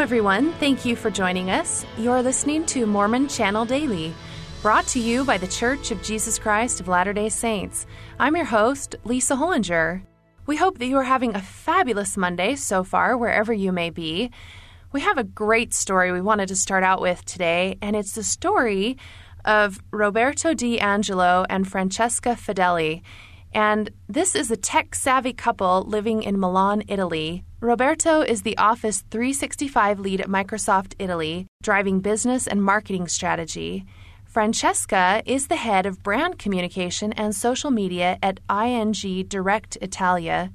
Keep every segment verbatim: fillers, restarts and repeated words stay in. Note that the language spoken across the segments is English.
everyone. Thank you for joining us. You're listening to Mormon Channel Daily, brought to you by the Church of Jesus Christ of Latter-day Saints. I'm your host, Lisa Hollinger. We hope that you are having a fabulous Monday so far, wherever you may be. We have a great story we wanted to start out with today, and it's the story of Roberto D'Angelo and Francesca Fedeli. And this is a tech-savvy couple living in Milan, Italy. Roberto is the Office three sixty-five lead at Microsoft Italy, driving business and marketing strategy. Francesca is the head of brand communication and social media at I N G Direct Italia.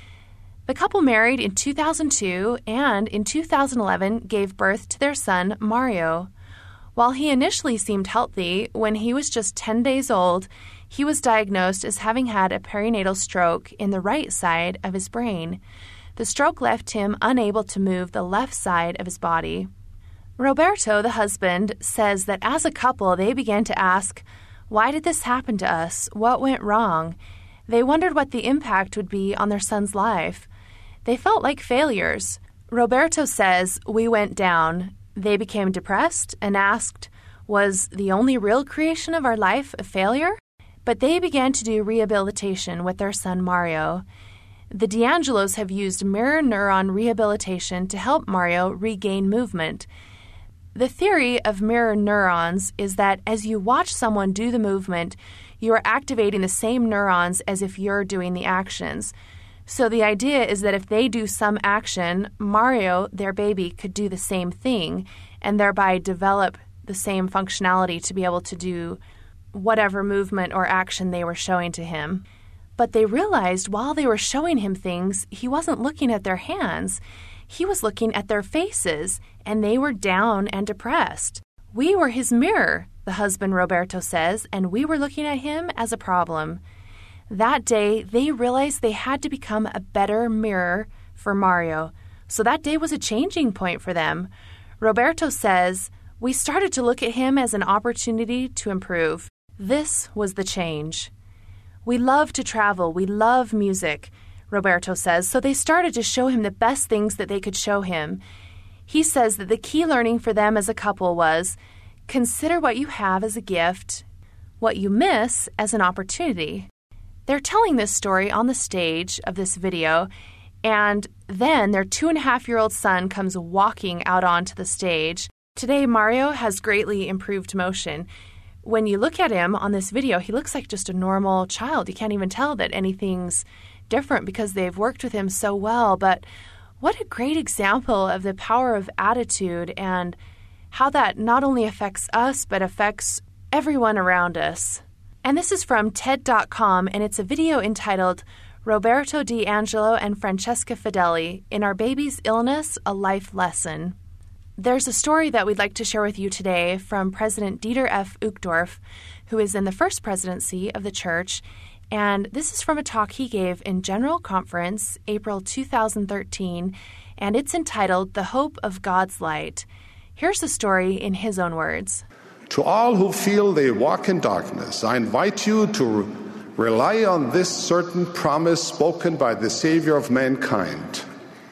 The couple married in two thousand two and in two thousand eleven gave birth to their son, Mario. While he initially seemed healthy, when he was just ten days old, he was diagnosed as having had a perinatal stroke in the right side of his brain. The stroke left him unable to move the left side of his body. Roberto, the husband, says that as a couple, they began to ask, "Why did this happen to us? What went wrong?" They wondered what the impact would be on their son's life. They felt like failures. Roberto says, "We went down." They became depressed and asked, "Was the only real creation of our life a failure?" But they began to do rehabilitation with their son Mario. The D'Angelos have used mirror neuron rehabilitation to help Mario regain movement. The theory of mirror neurons is that as you watch someone do the movement, you are activating the same neurons as if you're doing the actions. So the idea is that if they do some action, Mario, their baby, could do the same thing and thereby develop the same functionality to be able to do whatever movement or action they were showing to him. But they realized while they were showing him things, he wasn't looking at their hands. He was looking at their faces, and they were down and depressed. "We were his mirror," the husband Roberto says, "and we were looking at him as a problem." That day, they realized they had to become a better mirror for Mario. So that day was a changing point for them. Roberto says, "We started to look at him as an opportunity to improve." This was the change. "We love to travel. We love music," Roberto says, so they started to show him the best things that they could show him. He says that the key learning for them as a couple was, consider what you have as a gift, what you miss as an opportunity. They're telling this story on the stage of this video, and then their two-and-a-half-year-old son comes walking out onto the stage. Today, Mario has greatly improved motion. When you look at him on this video, he looks like just a normal child. You can't even tell that anything's different because they've worked with him so well. But what a great example of the power of attitude and how that not only affects us, but affects everyone around us. And this is from T E D dot com, and it's a video entitled Roberto D'Angelo and Francesca Fedeli, In Our Baby's Illness, A Life Lesson. There's a story that we'd like to share with you today from President Dieter F. Uchtdorf, who is in the first presidency of the church, and this is from a talk he gave in General Conference, April two thousand thirteen, and it's entitled The Hope of God's Light. Here's the story in his own words. To all who feel they walk in darkness, I invite you to re- rely on this certain promise spoken by the Savior of mankind.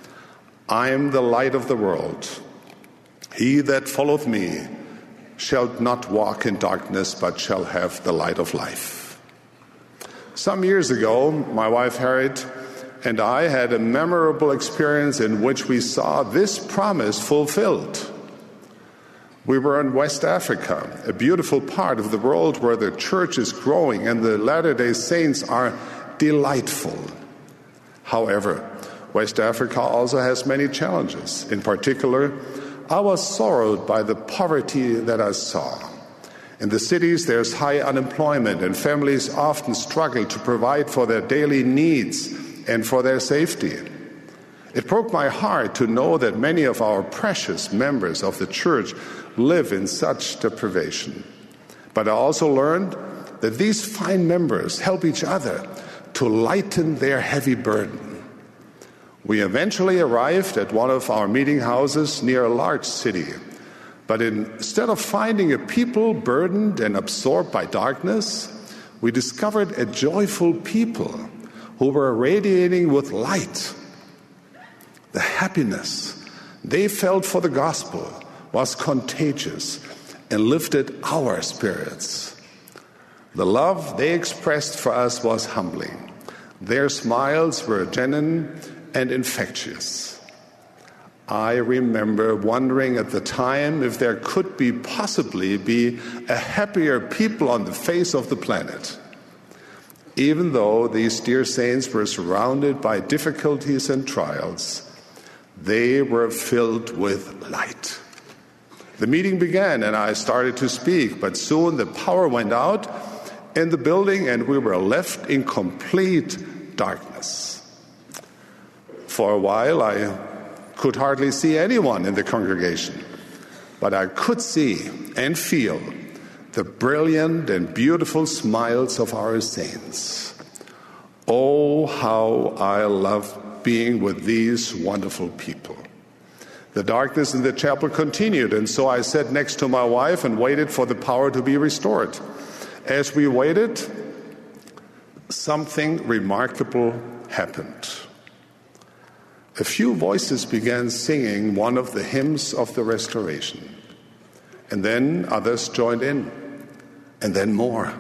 I am the light of the world. He that followeth me shall not walk in darkness, but shall have the light of life. Some years ago, my wife Harriet and I had a memorable experience in which we saw this promise fulfilled. We were in West Africa, a beautiful part of the world where the church is growing and the Latter-day Saints are delightful. However, West Africa also has many challenges. In particular, I was sorrowed by the poverty that I saw. In the cities, there's high unemployment, and families often struggle to provide for their daily needs and for their safety. It broke my heart to know that many of our precious members of the church live in such deprivation. But I also learned that these fine members help each other to lighten their heavy burden. We eventually arrived at one of our meeting houses near a large city. But instead of finding a people burdened and absorbed by darkness, we discovered a joyful people who were radiating with light. The happiness they felt for the gospel was contagious and lifted our spirits. The love they expressed for us was humbling. Their smiles were genuine and infectious. I remember wondering at the time if there could be possibly be a happier people on the face of the planet. Even though these dear saints were surrounded by difficulties and trials, they were filled with light. The meeting began and I started to speak, but soon the power went out in the building and we were left in complete darkness. For a while I could hardly see anyone in the congregation, but I could see and feel the brilliant and beautiful smiles of our saints. Oh, how I love being with these wonderful people. The darkness in the chapel continued, and so I sat next to my wife and waited for the power to be restored. As we waited, something remarkable happened. A few voices began singing one of the hymns of the restoration. And then others joined in, and then more.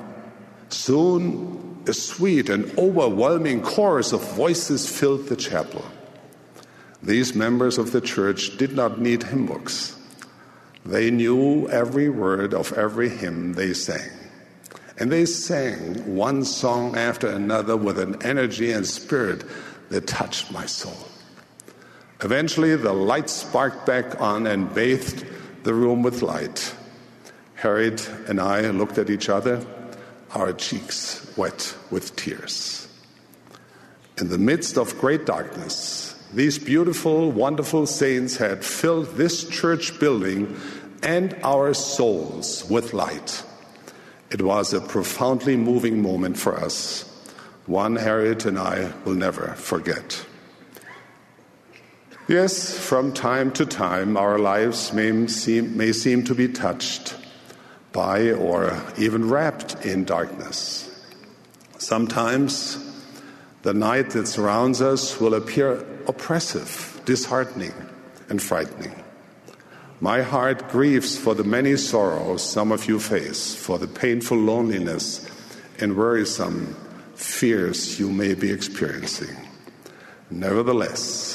Soon, a sweet and overwhelming chorus of voices filled the chapel. These members of the church did not need hymn books. They knew every word of every hymn they sang. And they sang one song after another with an energy and spirit that touched my soul. Eventually, the light sparked back on and bathed the room with light. Harriet and I looked at each other, our cheeks wet with tears. In the midst of great darkness, these beautiful, wonderful saints had filled this church building and our souls with light. It was a profoundly moving moment for us, one Harriet and I will never forget. Yes, from time to time, our lives may seem, may seem to be touched by or even wrapped in darkness. Sometimes the night that surrounds us will appear oppressive, disheartening, and frightening. My heart grieves for the many sorrows some of you face, for the painful loneliness and worrisome fears you may be experiencing. Nevertheless,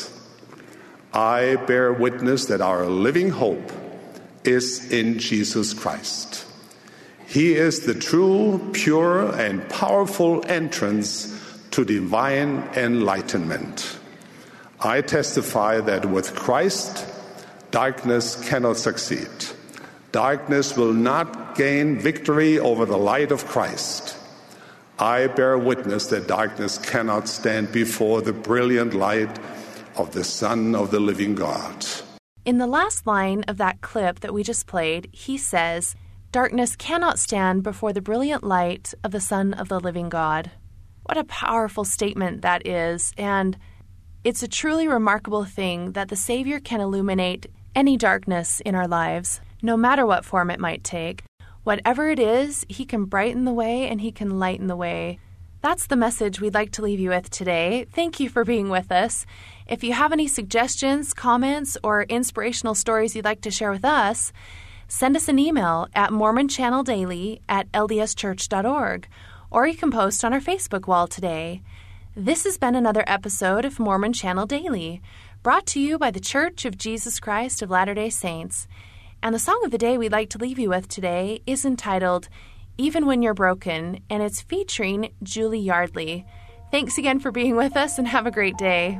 I bear witness that our living hope is in Jesus Christ. He is the true, pure, and powerful entrance to divine enlightenment. I testify that with Christ, darkness cannot succeed. Darkness will not gain victory over the light of Christ. I bear witness that darkness cannot stand before the brilliant light of the Son of the living God. In the last line of that clip that we just played, he says, "Darkness cannot stand before the brilliant light of the Son of the living God." What a powerful statement that is, and it's a truly remarkable thing that the Savior can illuminate any darkness in our lives, no matter what form it might take. Whatever it is, he can brighten the way and he can lighten the way. That's the message we'd like to leave you with today. Thank you for being with us. If you have any suggestions, comments, or inspirational stories you'd like to share with us, send us an email at mormon channel daily at l d s church dot org, or you can post on our Facebook wall today. This has been another episode of Mormon Channel Daily, brought to you by the Church of Jesus Christ of Latter-day Saints. And the song of the day we'd like to leave you with today is entitled Even When You're Broken, and it's featuring Julie Yardley. Thanks again for being with us, and have a great day.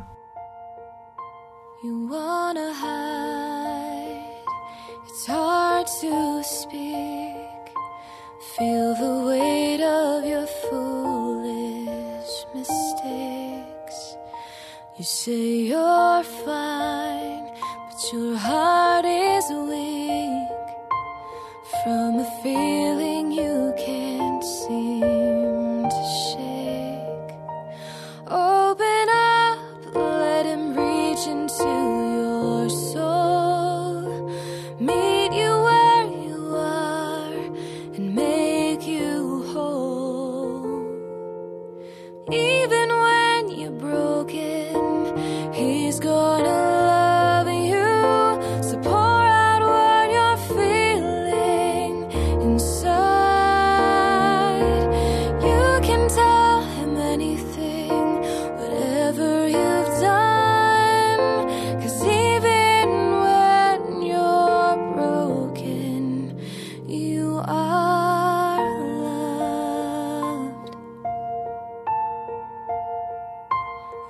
You wanna hide, it's hard to speak. Feel the weight of your foolish mistakes. You say you're fine, but your heart is weak from a feeling you can't seem to shake. Open up, let him reach into your soul, meet you where you are, and make you whole. Even when you're broken, he's gonna love you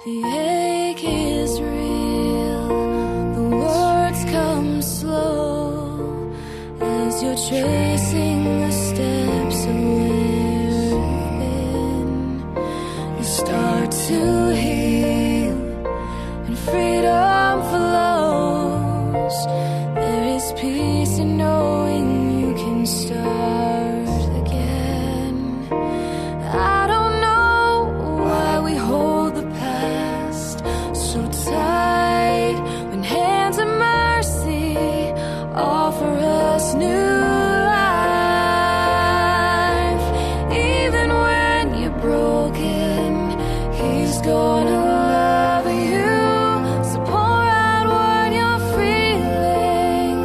The ache is real, the words come slow as you're tracing the steps of where you've been. You start to heal and freedom flows. There is peace in knowing you can start again. I don't know why we hold the past so tight when hands of mercy offer us new life. Even when you're broken, He's gonna love you. So pour out what you're feeling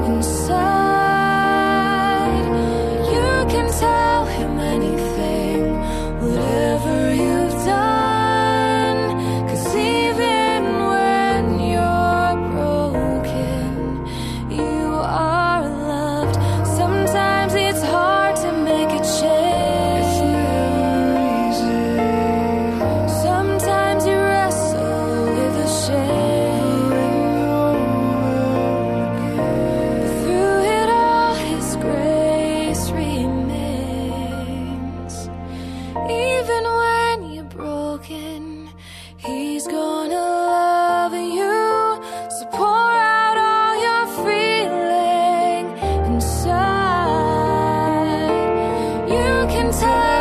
inside. You can tell Him anything, whatever you've done. 'Cause even when you're broken, you are loved. Sometimes it's hard to make a change. Sometimes you wrestle with the shame. But through it all, His grace remains. Even when you're broken, He's gonna love you. So pour out all you're feeling inside. You can tell